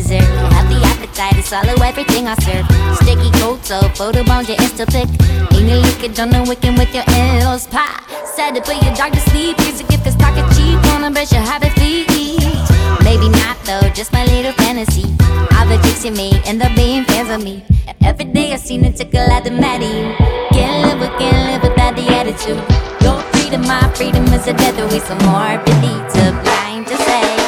dessert. Healthy appetite, it's all of everything I serve. Sticky cold, so photo bound, your insta pic. Ain't a leakage on the wicked with your L's pie. Said to put your dog to sleep. Here's a gift cause talk is cheap. Wanna brush your habit feet. Maybe not though, just my little fantasy. All the chicks you me end up being fans of me. Every day I seen it tickle at the Maddie. Can't live without the attitude. Your freedom, my freedom is a death wish. Some more beneath to blind to say.